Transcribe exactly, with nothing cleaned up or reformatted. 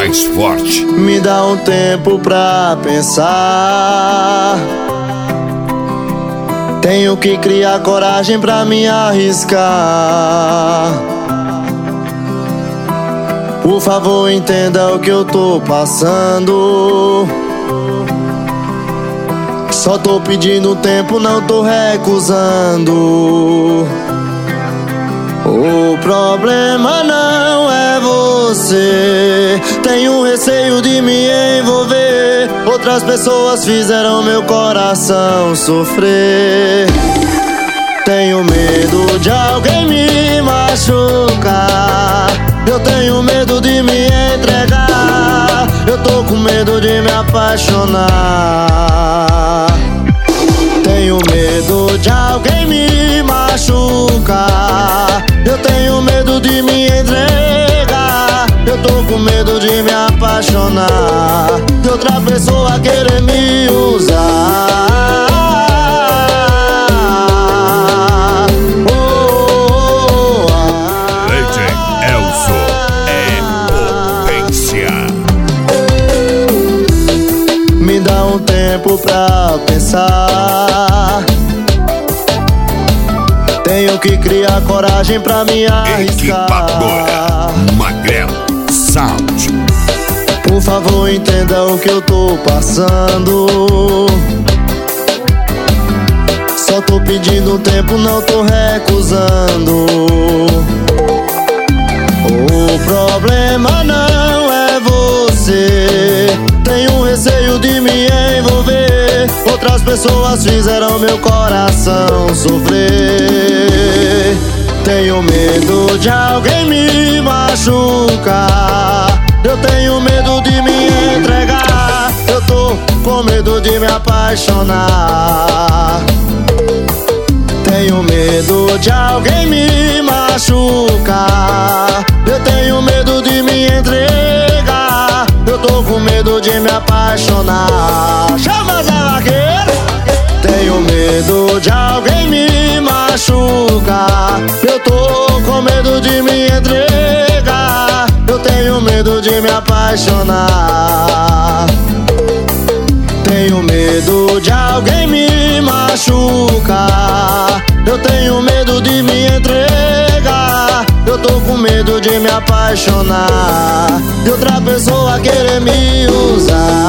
mais forte. Me dá um tempo pra pensar. Tenho que criar coragem pra me arriscar. Por favor, entenda o que eu tô passando. Só tô pedindo tempo, não tô recusando. O problema não é você. Tenho receio de me envolver. Outras pessoas fizeram meu coração sofrer. Tenho medo de alguém me machucar. Eu tenho medo de me entregar. Eu tô com medo de me apaixonar. Tenho medo de alguém me machucar. Eu tenho medo de me entregar. Eu tô com medo de me apaixonar, de outra pessoa querer me usar. Oh, oh, oh, ah. Legend Elzo é potência. Me dá um tempo pra pensar. Tenho que criar coragem pra me arriscar. Equipadora Magrelo Sound. Por favor, entenda o que eu tô passando. Só tô pedindo tempo, não tô recusando. O problema não é você. Tenho receio de me envolver. Outras pessoas fizeram meu coração sofrer. Tenho medo de alguém me machucar. Eu tenho medo de me entregar. Eu tô com medo de me apaixonar. Tenho medo de alguém me machucar. Eu tenho medo de me entregar. Eu tô com medo de me apaixonar. Chama Zé Vaqueiro! Tenho medo de alguém me machucar. Eu tô com medo de me entregar. Eu tenho medo de me apaixonar. Tenho medo de alguém me machucar. Eu tenho medo de me entregar. Eu tô com medo de me apaixonar, de outra pessoa querer me usar.